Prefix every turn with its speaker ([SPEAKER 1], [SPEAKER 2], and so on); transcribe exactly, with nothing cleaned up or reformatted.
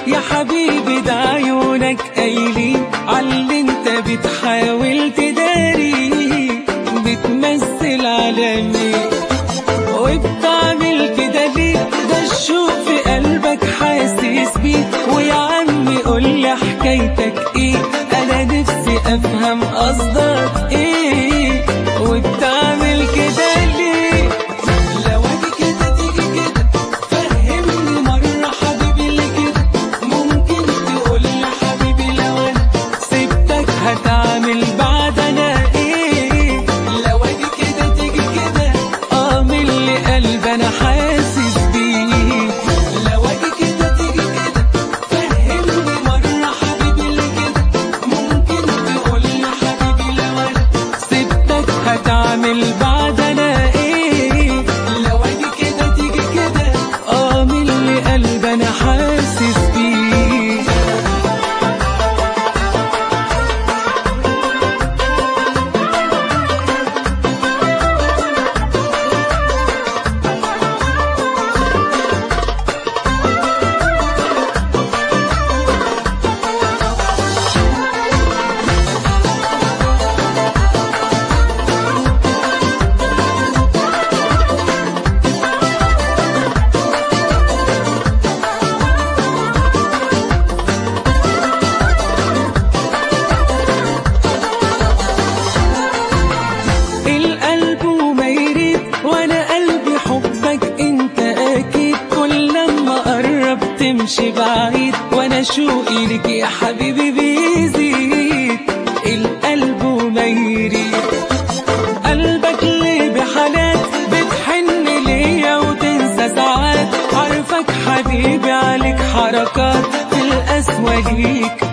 [SPEAKER 1] يا حبيبي ده عيونك قايلين عاللي انت بتحاول تداري، بتمثل على مين وبتعمل كده ليه؟ ده الشوق في قلبك حاسس بيه. ويا عمي قولي حكايتك ايه، انا نفسي افهم قصدك ايه وبتعمل كده ليه؟ لو اجي كده تيجي كده فهمني مرة حبيبي اللي كده، ممكن تقولي حبيبي لو انا سبتك هتعمل بعد انا ايه؟ لو اجي كده تيجي كده اه من اللي قلبي انا حاسس بيه. لو اجي كده تيجي كده فهمني مرة حبيبي اللي كده، ممكن تقولي حبيبي لو انا سبتك هتعمل بعد انا ايه؟ لو اجي كده تيجي كده اه من اللي قلبي انا حاسس بيه. القلب وما يريد وانا قلبي حبك انت اكيد، كل لما قرب تمشي بعيد وانا شوقي لك يا حبيبي بيزيد. القلب وما يريد قلبك ليه بحالات بتحن ليا وتنسى ساعات، عارفك حبيبي عليك حركات في القسوة ليك